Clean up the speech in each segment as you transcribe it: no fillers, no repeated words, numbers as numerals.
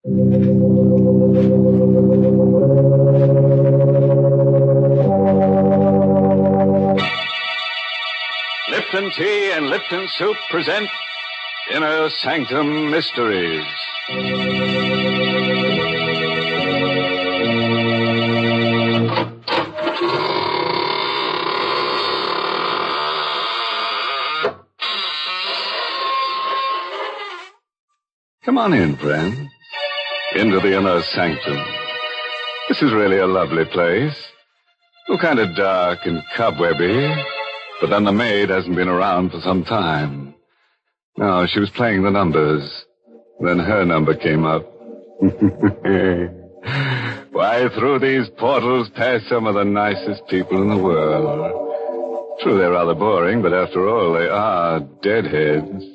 Lipton Tea and Lipton Soup present Inner Sanctum Mysteries. Come on in, friend. Into the Inner Sanctum. This is really a lovely place. Still kind of dark and cobwebby, but then the maid hasn't been around for some time. No, she was playing the numbers. Then her number came up. Why, through these portals pass some of the nicest people in the world. True, they're rather boring, but after all, they are deadheads.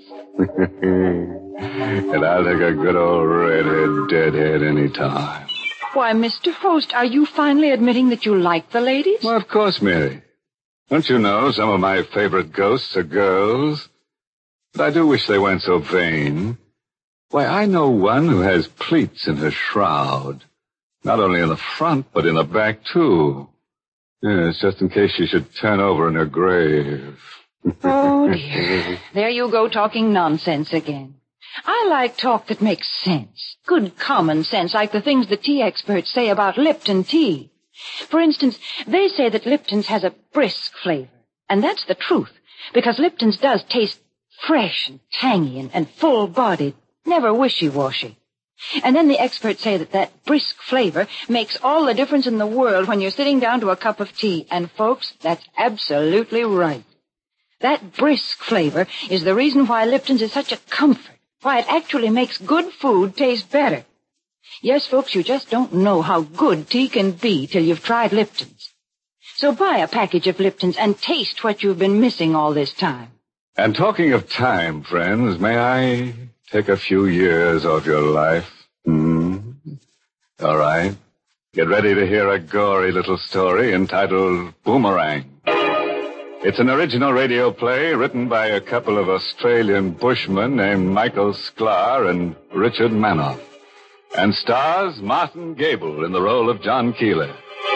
And I'll take a good old redhead deadhead any time. Why, Mr. Host, are you finally admitting that you like the ladies? Well, of course, Mary. Don't you know some of my favorite ghosts are girls? But I do wish they weren't so vain. Why, I know one who has pleats in her shroud. Not only in the front, but in the back, too. Yes, just in case she should turn over in her grave. Oh, dear. There you go talking nonsense again. I like talk that makes sense. Good common sense, like the things the tea experts say about Lipton tea. For instance, they say that Lipton's has a brisk flavor. And that's the truth, because Lipton's does taste fresh and tangy and full-bodied, never wishy-washy. And then the experts say that brisk flavor makes all the difference in the world when you're sitting down to a cup of tea. And, folks, that's absolutely right. That brisk flavor is the reason why Lipton's is such a comfort, why it actually makes good food taste better. Yes, folks, you just don't know how good tea can be till you've tried Lipton's. So buy a package of Lipton's and taste what you've been missing all this time. And talking of time, friends, may I take a few years off your life? All right. Get ready to hear a gory little story entitled Boomerang. It's an original radio play written by a couple of Australian bushmen named Michael Sklar and Richard Manoff, and stars Martin Gable in the role of John Keeler.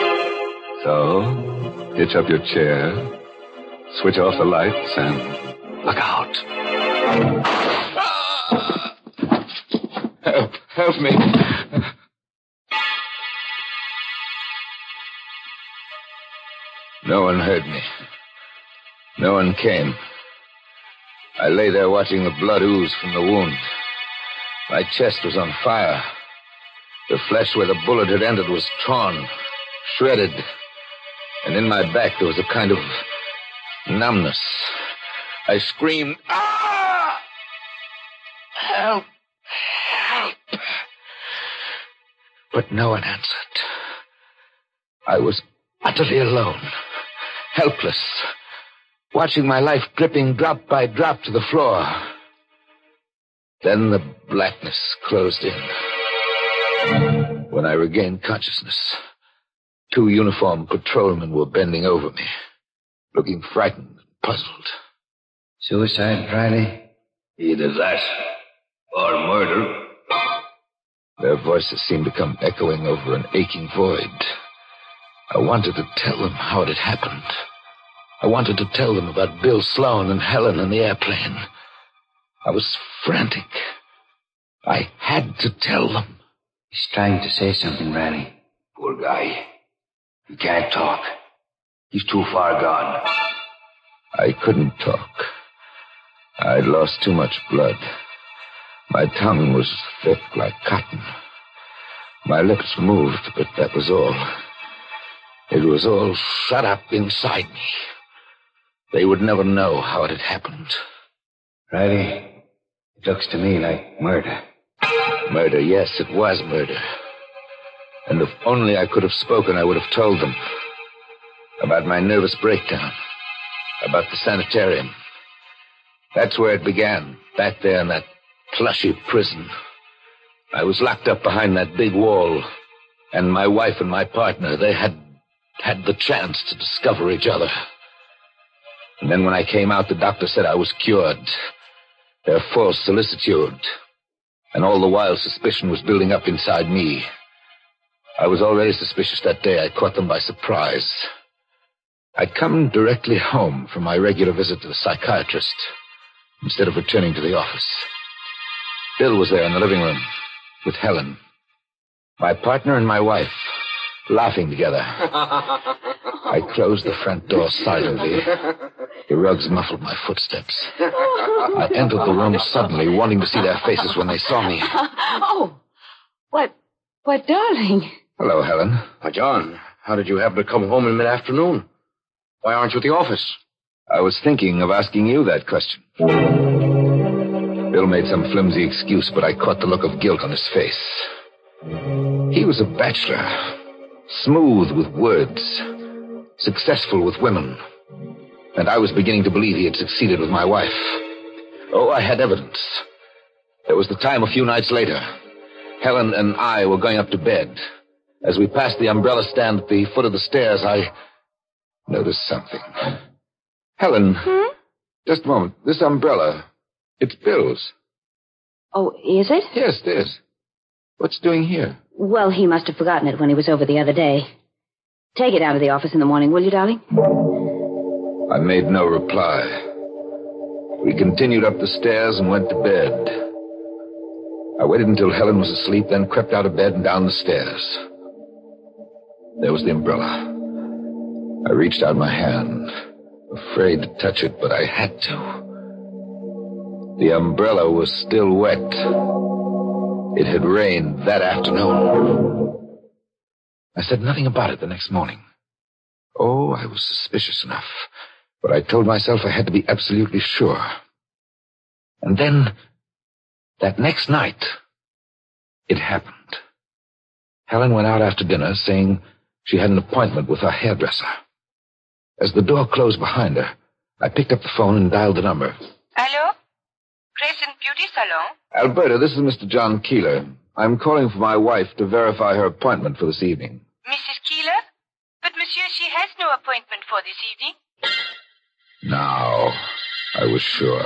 So, hitch up your chair, switch off the lights, and look out. Help me. No one heard me. No one came. I lay there watching the blood ooze from the wound. My chest was on fire. The flesh where the bullet had entered was torn, shredded. And in my back there was a kind of numbness. I screamed, "Ah! Help! Help!" But no one answered. I was utterly alone, helpless, watching my life dripping drop by drop to the floor. Then the blackness closed in. When I regained consciousness, 2 uniformed patrolmen were bending over me, looking frightened and puzzled. Suicide, Riley? Either that or murder. Their voices seemed to come echoing over an aching void. I wanted to tell them how it had happened. I wanted to tell them about Bill Sloan and Helen and the airplane. I was frantic. I had to tell them. He's trying to say something, Riley. Poor guy. He can't talk. He's too far gone. I couldn't talk. I'd lost too much blood. My tongue was thick like cotton. My lips moved, but that was all. It was all shut up inside me. They would never know how it had happened. Riley, it looks to me like murder. Murder, yes, it was murder. And if only I could have spoken, I would have told them. About my nervous breakdown. About the sanitarium. That's where it began, back there in that plushy prison. I was locked up behind that big wall. And my wife and my partner, they had the chance to discover each other. And then when I came out, the doctor said I was cured. Their false solicitude. And all the while, suspicion was building up inside me. I was already suspicious that day. I caught them by surprise. I'd come directly home from my regular visit to the psychiatrist instead of returning to the office. Bill was there in the living room with Helen, my partner and my wife, laughing together. I closed the front door silently. The rugs muffled my footsteps. I entered the room suddenly, wanting to see their faces when they saw me. Oh, what, darling? Hello, Helen. John, how did you happen to come home in mid-afternoon? Why aren't you at the office? I was thinking of asking you that question. Bill made some flimsy excuse, but I caught the look of guilt on his face. He was a bachelor, smooth with words, successful with women. And I was beginning to believe he had succeeded with my wife. Oh, I had evidence. There was the time a few nights later. Helen and I were going up to bed. As we passed the umbrella stand at the foot of the stairs, I noticed something. Helen, just a moment. This umbrella, it's Bill's. Oh, is it? Yes, it is. What's it doing here? Well, he must have forgotten it when he was over the other day. Take it down to the office in the morning, will you, darling? I made no reply. We continued up the stairs and went to bed. I waited until Helen was asleep, then crept out of bed and down the stairs. There was the umbrella. I reached out my hand, afraid to touch it, but I had to. The umbrella was still wet. It had rained that afternoon. I said nothing about it the next morning. Oh, I was suspicious enough, but I told myself I had to be absolutely sure. And then, that next night, it happened. Helen went out after dinner, saying she had an appointment with her hairdresser. As the door closed behind her, I picked up the phone and dialed the number. Hello? Crescent Beauty Salon? Alberta, this is Mr. John Keeler. I'm calling for my wife to verify her appointment for this evening. Mrs. Keeler? But, monsieur, she has no appointment for this evening. Now, I was sure.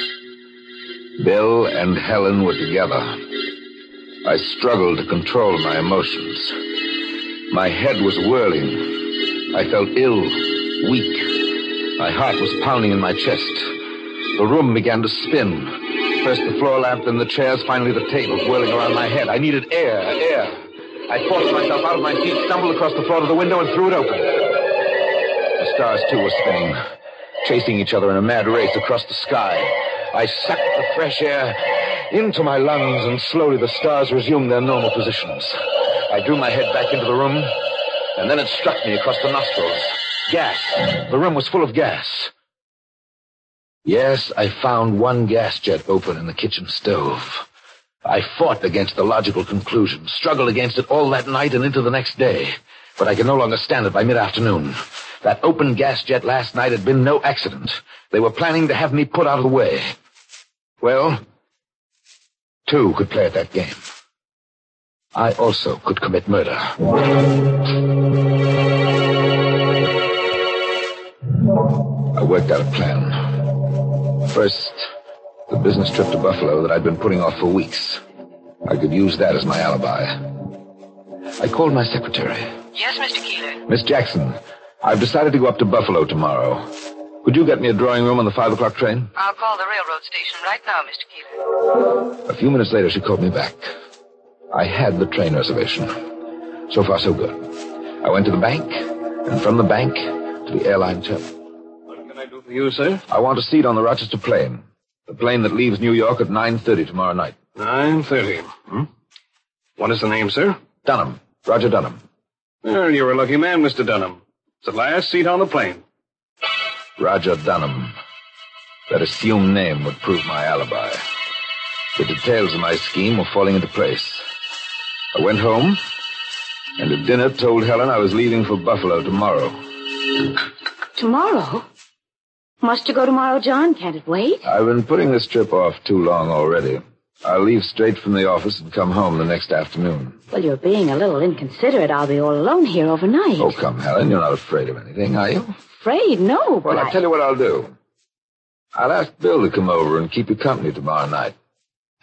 Bill and Helen were together. I struggled to control my emotions. My head was whirling. I felt ill, weak. My heart was pounding in my chest. The room began to spin. First the floor lamp, then the chairs, finally the table whirling around my head. I needed air. I forced myself out of my seat, stumbled across the floor to the window, and threw it open. The stars, too, were spinning, chasing each other in a mad race across the sky. I sucked the fresh air into my lungs, and slowly the stars resumed their normal positions. I drew my head back into the room, and then it struck me across the nostrils. Gas. The room was full of gas. Yes, I found one gas jet open in the kitchen stove. I fought against the logical conclusion, struggled against it all that night and into the next day. But I could no longer stand it by mid-afternoon. That open gas jet last night had been no accident. They were planning to have me put out of the way. Well, two could play at that game. I also could commit murder. I worked out a plan. First, the business trip to Buffalo that I'd been putting off for weeks. I could use that as my alibi. I called my secretary. Yes, Mr. Keeler. Miss Jackson, I've decided to go up to Buffalo tomorrow. Could you get me a drawing room on the 5 o'clock train? I'll call the railroad station right now, Mr. Keeler. A few minutes later, she called me back. I had the train reservation. So far, so good. I went to the bank, and from the bank to the airline terminal. What can I do for you, sir? I want a seat on the Rochester plane. The plane that leaves New York at 9:30 tomorrow night. 9:30. What is the name, sir? Dunham. Roger Dunham. Well, you're a lucky man, Mr. Dunham. It's the last seat on the plane. Roger Dunham. That assumed name would prove my alibi. The details of my scheme were falling into place. I went home, and at dinner told Helen I was leaving for Buffalo tomorrow. Tomorrow? Must you go tomorrow, John? Can't it wait? I've been putting this trip off too long already. I'll leave straight from the office and come home the next afternoon. Well, you're being a little inconsiderate. I'll be all alone here overnight. Oh, come, Helen. You're not afraid of anything, are you? Afraid? No, but Well, I'll tell you what I'll do. I'll ask Bill to come over and keep you company tomorrow night.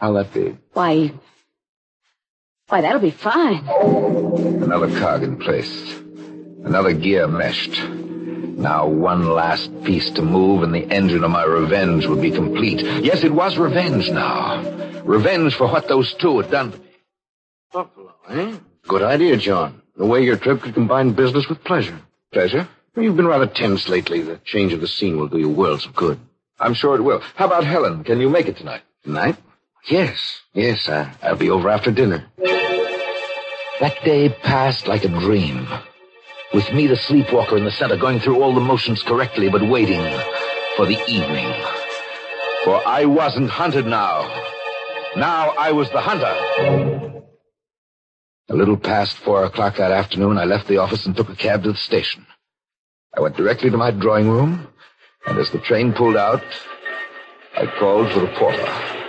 How'll that be? Why, that'll be fine. Another cog in place. Another gear meshed. Now one last piece to move and the engine of my revenge would be complete. Yes, it was revenge now. Revenge for what those two had done to me. Buffalo, eh? Good idea, John. The way your trip could combine business with pleasure. Pleasure? You've been rather tense lately. The change of the scene will do you worlds of good. I'm sure it will. How about Helen? Can you make it tonight? Tonight? Yes. I'll be over after dinner. That day passed like a dream. With me, the sleepwalker in the center, going through all the motions correctly, but waiting for the evening. For I wasn't hunted now. Now I was the hunter. A little past 4 o'clock that afternoon, I left the office and took a cab to the station. I went directly to my drawing room, and as the train pulled out, I called for the porter.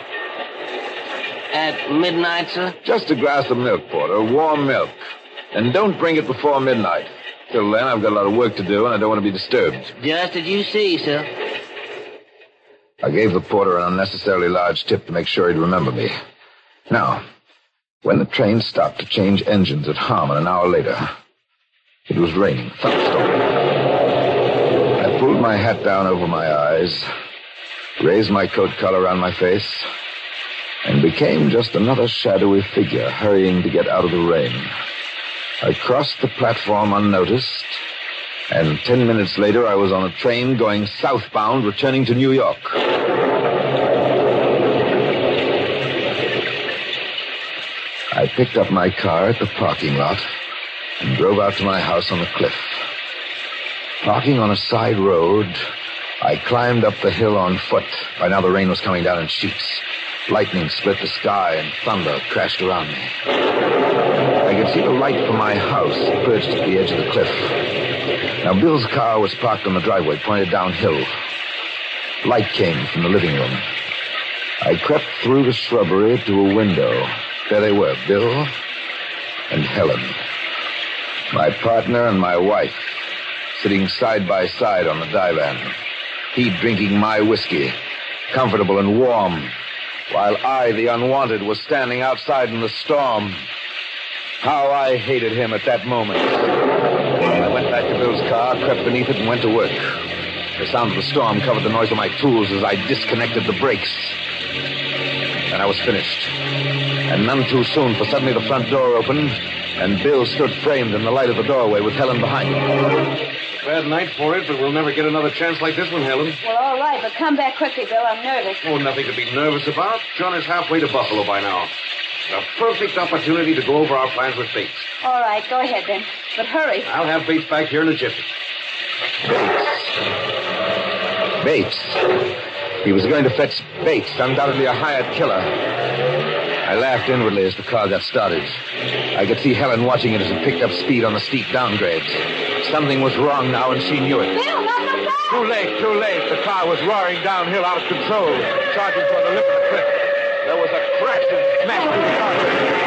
At midnight, sir? Just a glass of milk, porter, warm milk. And don't bring it before midnight. Till then, I've got a lot of work to do, and I don't want to be disturbed. Just as you see, sir. I gave the porter an unnecessarily large tip to make sure he'd remember me. Now, when the train stopped to change engines at Harmon an hour later, it was raining, thunderstorm. I pulled my hat down over my eyes, raised my coat collar around my face, and became just another shadowy figure hurrying to get out of the rain. I crossed the platform unnoticed, and 10 minutes later I was on a train going southbound, returning to New York. I picked up my car at the parking lot and drove out to my house on the cliff. Parking on a side road, I climbed up the hill on foot. By now the rain was coming down in sheets. Lightning split the sky and thunder crashed around me. I could see the light from my house perched at the edge of the cliff. Now, Bill's car was parked on the driveway, pointed downhill. Light came from the living room. I crept through the shrubbery to a window. There they were, Bill and Helen. My partner and my wife, sitting side by side on the divan. He drinking my whiskey, comfortable and warm, while I, the unwanted, was standing outside in the storm. How I hated him at that moment. I went back to Bill's car, crept beneath it, and went to work. The sound of the storm covered the noise of my tools as I disconnected the brakes. And I was finished. And none too soon, for suddenly the front door opened, and Bill stood framed in the light of the doorway with Helen behind him. Bad night for it, but we'll never get another chance like this one, Helen. Well, all right, but come back quickly, Bill. I'm nervous. Oh, nothing to be nervous about. John is halfway to Buffalo by now. A perfect opportunity to go over our plans with Bates. All right, go ahead then. But hurry. I'll have Bates back here in a jiffy. Bates. He was going to fetch Bates, undoubtedly a hired killer. I laughed inwardly as the car got started. I could see Helen watching it as it picked up speed on the steep downgrades. Something was wrong now, and she knew it. Bill, not the car! Too late. The car was roaring downhill out of control, charging toward the lip of the cliff. There was a crash and smash through the car.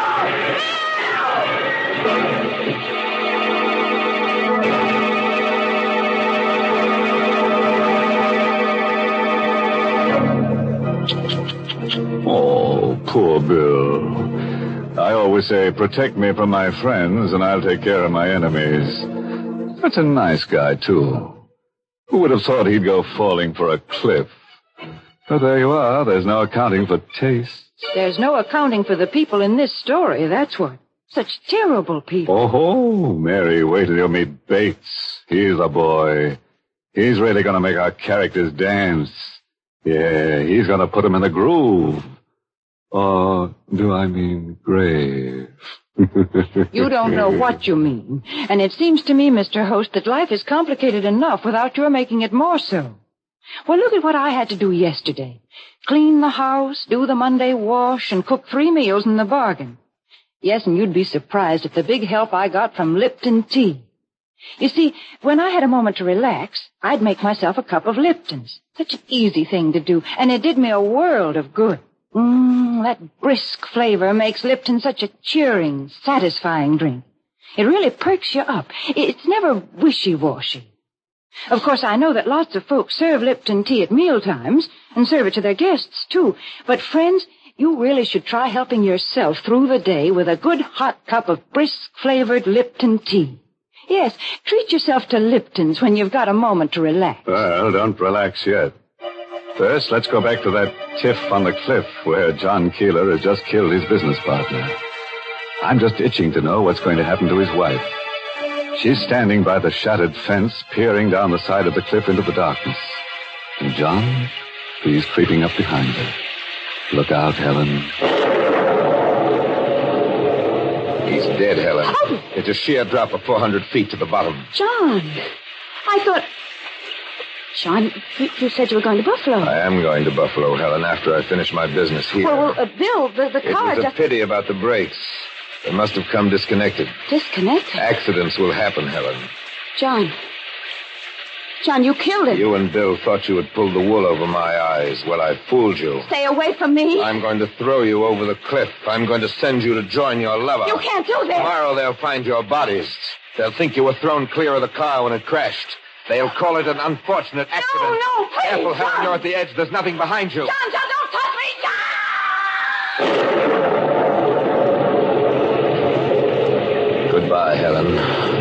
Oh, poor Bill. I always say, protect me from my friends, and I'll take care of my enemies. That's a nice guy, too. Who would have thought he'd go falling for a cliff? But there you are. There's no accounting for tastes. There's no accounting for the people in this story, that's what. Such terrible people. Oh, Mary, wait till you meet Bates. He's a boy. He's really going to make our characters dance. Yeah, he's going to put them in the groove. Or do I mean grave? You don't know what you mean. And it seems to me, Mr. Host, that life is complicated enough without your making it more so. Well, look at what I had to do yesterday. Clean the house, do the Monday wash, and cook 3 meals in the bargain. Yes, and you'd be surprised at the big help I got from Lipton tea. You see, when I had a moment to relax, I'd make myself a cup of Lipton's. Such an easy thing to do, and it did me a world of good. That brisk flavor makes Lipton such a cheering, satisfying drink. It really perks you up. It's never wishy-washy. Of course, I know that lots of folks serve Lipton tea at mealtimes, and serve it to their guests, too. But, friends, You really should try helping yourself through the day with a good hot cup of brisk-flavored Lipton tea. Yes, treat yourself to Lipton's when you've got a moment to relax. Well, don't relax yet. First, let's go back to that tiff on the cliff where John Keeler has just killed his business partner. I'm just itching to know what's going to happen to his wife. She's standing by the shattered fence, peering down the side of the cliff into the darkness. And John, he's creeping up behind her. Look out, Helen. He's dead, Helen. Oh. It's a sheer drop of 400 feet to the bottom. John, I thought... John, you said you were going to Buffalo. I am going to Buffalo, Helen, after I finish my business here. Well, Bill, the car It was a just... pity about the brakes. They must have come disconnected. Disconnected? Accidents will happen, Helen. John, you killed him. You and Bill thought you had pulled the wool over my eyes. Well, I fooled you. Stay away from me. I'm going to throw you over the cliff. I'm going to send you to join your lover. You can't do this. Tomorrow they'll find your bodies. They'll think you were thrown clear of the car when it crashed. They'll call it an unfortunate accident. No, please, Careful, Helen, John. you're at the edge. There's nothing behind you. John, don't touch me, John! Goodbye, Helen.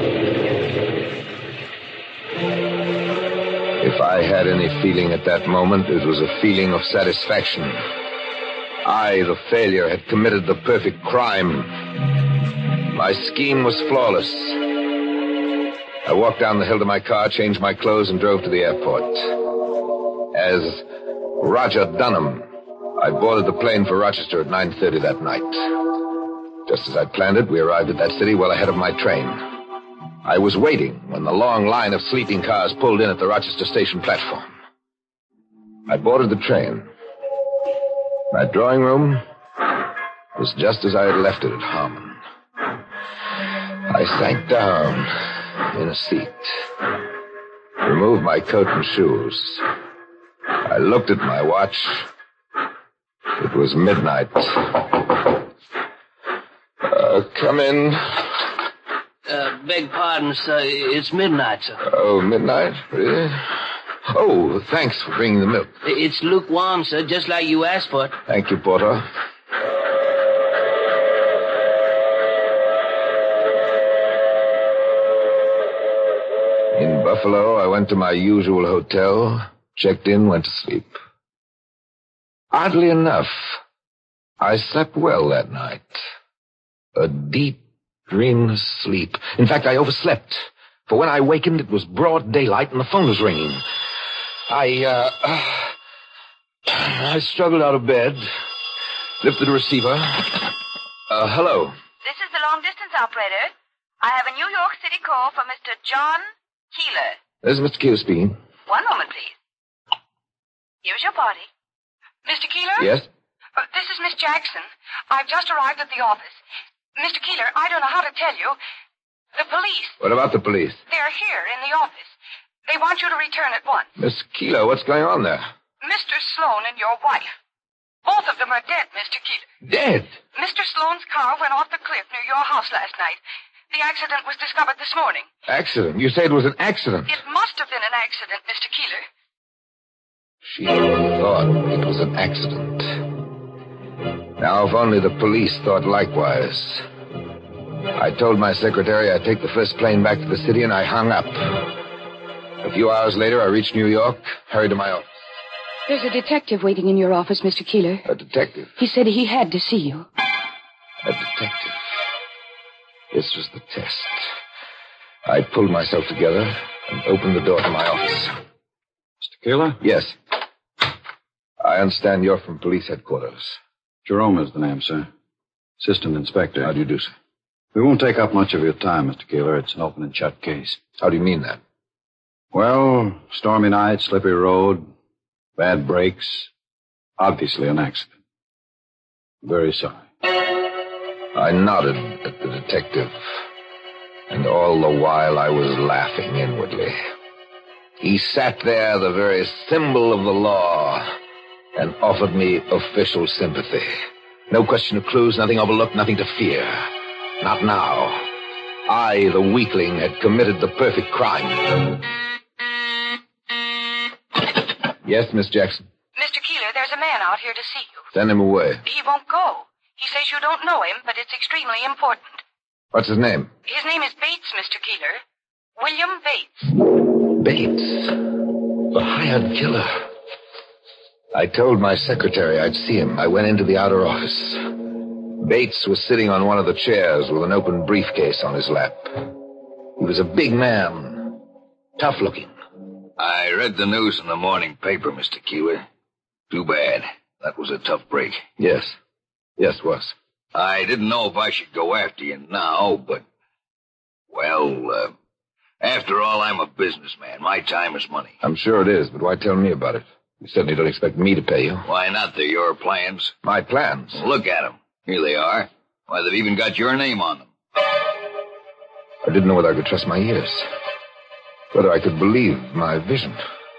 If I had any feeling at that moment, it was a feeling of satisfaction. I, the failure, had committed the perfect crime. My scheme was flawless. I walked down the hill to my car, changed my clothes, and drove to the airport. As Roger Dunham, I boarded the plane for Rochester at 9:30 that night. Just as I'd planned it, we arrived at that city well ahead of my train. I was waiting when the long line of sleeping cars pulled in at the Rochester station platform. I boarded the train. My drawing room was just as I had left it at Harmon. I sank down in a seat, removed my coat and shoes. I looked at my watch. It was midnight. Come in. Beg pardon, sir. It's midnight, sir. Oh, midnight? Really? Oh, thanks for bringing the milk. It's lukewarm, sir, just like you asked for it. Thank you, Porter. In Buffalo, I went to my usual hotel, checked in, went to sleep. Oddly enough, I slept well that night. A deep, dreamless sleep. In fact, I overslept. For when I wakened, it was broad daylight and the phone was ringing. I struggled out of bed, lifted the receiver. Hello. This is the long-distance operator. I have a New York City call for Mr. John Keeler. This is Mr. Keeler speaking. One moment, please. Here's your party. Mr. Keeler? Yes? This is Miss Jackson. I've just arrived at the office. Mr. Keeler, I don't know how to tell you. The police. What about the police? They're here in the office. They want you to return at once. Miss Keeler, what's going on there? Mr. Sloan and your wife. Both of them are dead, Mr. Keeler. Dead? Mr. Sloan's car went off the cliff near your house last night. The accident was discovered this morning. Accident? You say it was an accident? It must have been an accident, Mr. Keeler. She thought it was an accident. Now, if only the police thought likewise. I told my secretary I'd take the first plane back to the city, and I hung up. A few hours later, I reached New York, hurried to my office. There's a detective waiting in your office, Mr. Keeler. A detective? He said he had to see you. A detective. This was the test. I pulled myself together and opened the door to my office. Mr. Keeler? Yes. I understand you're from police headquarters. Jerome is the name, sir. Assistant Inspector. How do you do, sir? We won't take up much of your time, Mr. Keeler. It's an open and shut case. How do you mean that? Well, stormy night, slippery road, bad brakes. Obviously an accident. Very sorry. I nodded at the detective, and all the while I was laughing inwardly. He sat there, the very symbol of the law, and offered me official sympathy. No question of clues, nothing overlooked, nothing to fear. Not now. I, the weakling, had committed the perfect crime. Yes, Miss Jackson? Mr. Keeler, there's There's a man out here to see you. Send him away. He won't go. He says you don't know him, but it's extremely important. What's his name? His name is Bates, Mr. Keeler. William Bates. Bates. The hired killer. I told my secretary I'd see him. I went into the outer office. Bates was sitting on one of the chairs with an open briefcase on his lap. He was a big man, tough looking. I read the news in the morning paper, Mr. Keeler. Too bad. That was a tough break. Yes. Yes, it was. I didn't know if I should go after you now, but... Well, after all, I'm a businessman. My time is money. I'm sure it is, but why tell me about it? You certainly don't expect me to pay you. Why not? They're your plans. My plans? Look at them. Here they are. Why, they've even got your name on them. I didn't know whether I could trust my ears. Whether I could believe my vision.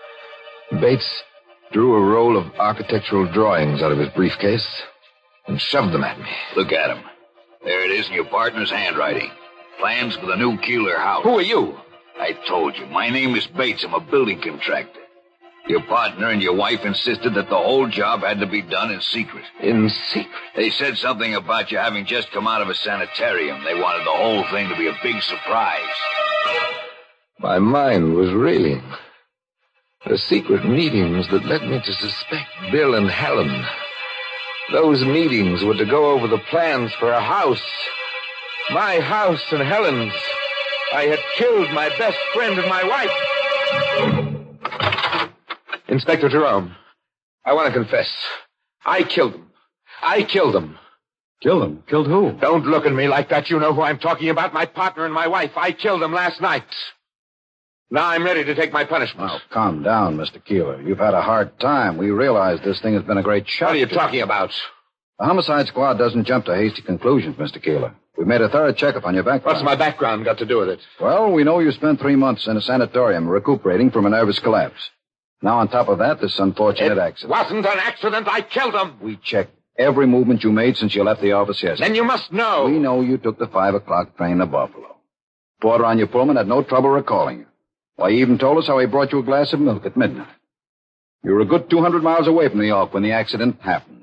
Bates drew a roll of architectural drawings out of his briefcase and shoved them at me. Look at them. There it is in your partner's handwriting. Plans for the new Keeler house. Who are you? I told you. My name is Bates. I'm a building contractor. Your partner and your wife insisted that the whole job had to be done in secret. In secret? They said something about you having just come out of a sanitarium. They wanted the whole thing to be a big surprise. My mind was reeling. The secret meetings that led me to suspect Bill and Helen. Those meetings were to go over the plans for a house. My house and Helen's. I had killed my best friend and my wife. Inspector Jerome, I want to confess. I killed them. I killed them. Killed them? Killed who? Don't look at me like that. You know who I'm talking about. My partner and my wife. I killed them last night. Now I'm ready to take my punishment. Now, calm down, Mr. Keeler. You've had a hard time. We realize this thing has been a great shock. What are you talking about? The homicide squad doesn't jump to hasty conclusions, Mr. Keeler. We've made a thorough checkup on your background. What's my background got to do with it? Well, we know you spent 3 months in a sanatorium recuperating from a nervous collapse. Now, on top of that, this unfortunate accident. It wasn't an accident. I killed them. We checked every movement you made since you left the office yesterday. Then you must know. We know you took the 5 o'clock train to Buffalo. Porter on your Pullman had no trouble recalling you. Why, he even told us how he brought you a glass of milk at midnight. You were a good 200 miles away from New York when the accident happened.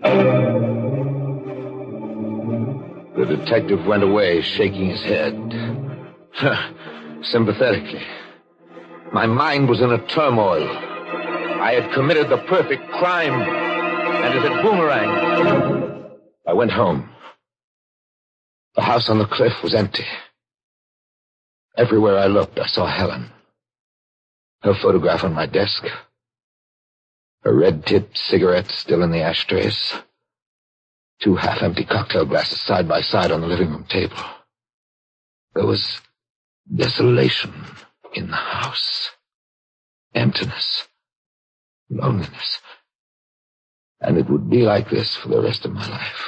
The detective went away, shaking his head. Sympathetically. My mind was in a turmoil. I had committed the perfect crime, and it had boomeranged. I went home. The house on the cliff was empty. Everywhere I looked, I saw Helen. Her photograph on my desk. Her red-tipped cigarette still in the ashtrays. 2 half-empty cocktail glasses side by side on the living room table. There was desolation in the house. Emptiness. Loneliness. And it would be like this for the rest of my life.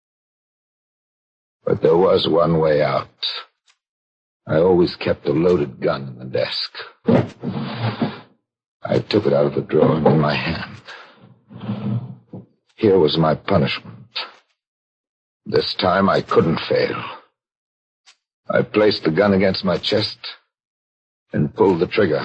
But there was one way out. I always kept a loaded gun in the desk. I took it out of the drawer and in my hand. Here was my punishment. This time I couldn't fail. I placed the gun against my chest and pulled the trigger.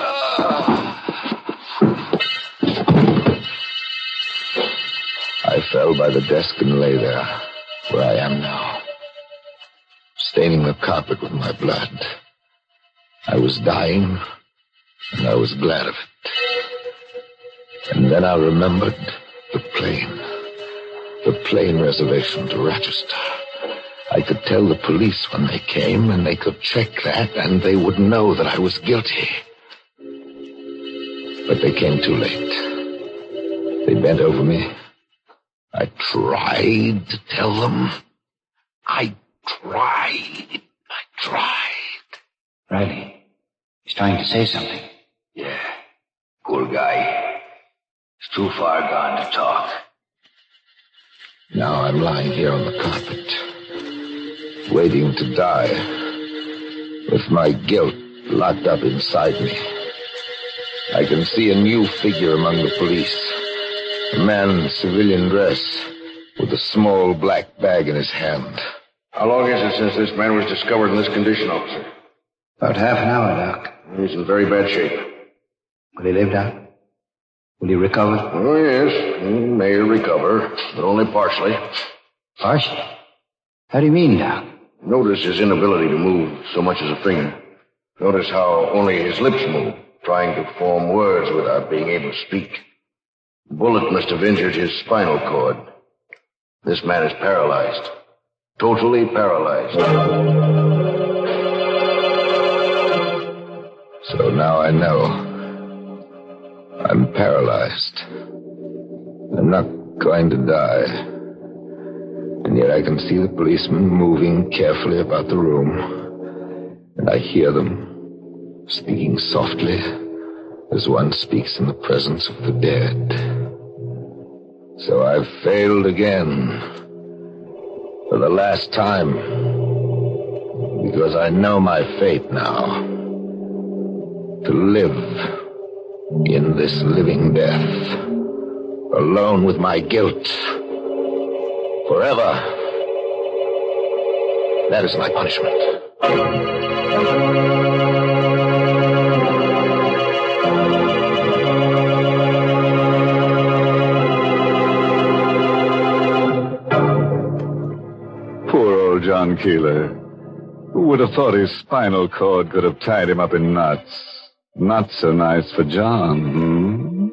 I fell by the desk and lay there, where I am now, staining the carpet with my blood. I was dying, and I was glad of it. And then I remembered the plane reservation to Rochester. I could tell the police when they came, and they could check that, and they would know that I was guilty. But they came too late. They bent over me. I tried to tell them. I tried. Riley, he's trying to say something. Yeah, poor guy. He's too far gone to talk. Now I'm lying here on the carpet, waiting to die, with my guilt locked up inside me. I can see a new figure among the police. A man in civilian dress, with a small black bag in his hand. How long is it since this man was discovered in this condition, officer? About half an hour, Doc. He's in very bad shape. Will he live, Doc? Will he recover? Oh, yes. He may recover, but only partially. Partially? How do you mean, Doc? Notice his inability to move so much as a finger. Notice how only his lips move, trying to form words without being able to speak. The bullet must have injured his spinal cord. This man is paralyzed. Totally paralyzed. So now I know. I'm paralyzed. I'm not going to die. And yet I can see the policemen moving carefully about the room. And I hear them speaking softly as one speaks in the presence of the dead. So I've failed again. For the last time. Because I know my fate now. To live in this living death, alone with my guilt, forever. That is my punishment. Poor old John Keeler. Who would have thought his spinal cord could have tied him up in knots? Not so nice for John,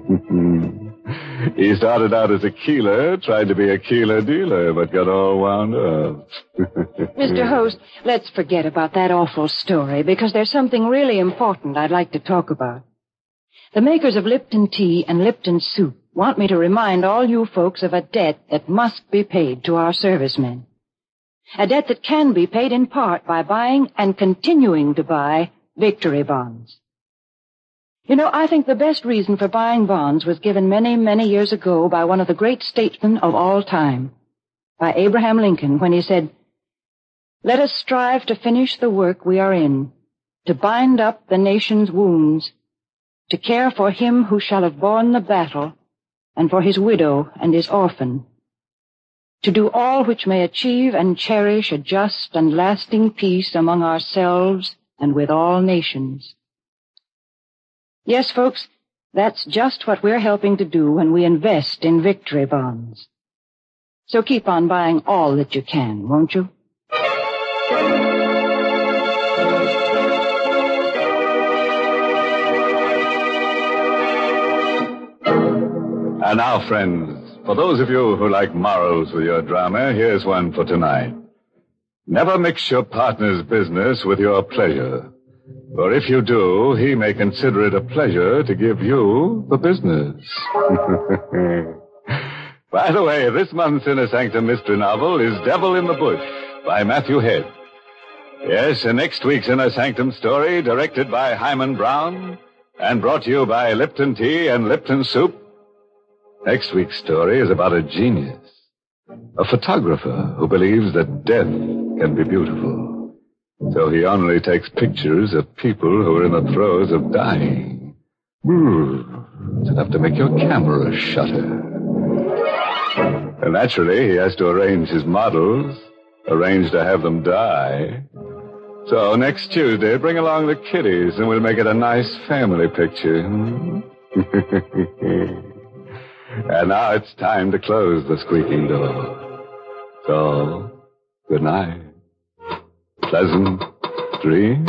He started out as a Keeler, tried to be a Keeler dealer, but got all wound up. Mr. Host, let's forget about that awful story, because there's something really important I'd like to talk about. The makers of Lipton Tea and Lipton Soup want me to remind all you folks of a debt that must be paid to our servicemen. A debt that can be paid in part by buying and continuing to buy victory bonds. You know, I think the best reason for buying bonds was given many, many years ago by one of the great statesmen of all time, by Abraham Lincoln, when he said, "Let us strive to finish the work we are in, to bind up the nation's wounds, to care for him who shall have borne the battle, and for his widow and his orphan, to do all which may achieve and cherish a just and lasting peace among ourselves and with all nations." Yes, folks, that's just what we're helping to do when we invest in victory bonds. So keep on buying all that you can, won't you? And now, friends, for those of you who like morals with your drama, here's one for tonight. Never mix your partner's business with your pleasure. For if you do, he may consider it a pleasure to give you the business. By the way, this month's Inner Sanctum mystery novel is Devil in the Bush by Matthew Head. Yes, and next week's Inner Sanctum story, directed by Hyman Brown and brought to you by Lipton Tea and Lipton Soup. Next week's story is about a genius, a photographer who believes that death can be beautiful. So he only takes pictures of people who are in the throes of dying. It's enough to make your camera shudder. And naturally, he has to arrange his models, arrange to have them die. So next Tuesday, bring along the kiddies, and we'll make it a nice family picture. And now it's time to close the squeaking door. So, good night. Pleasant dreams.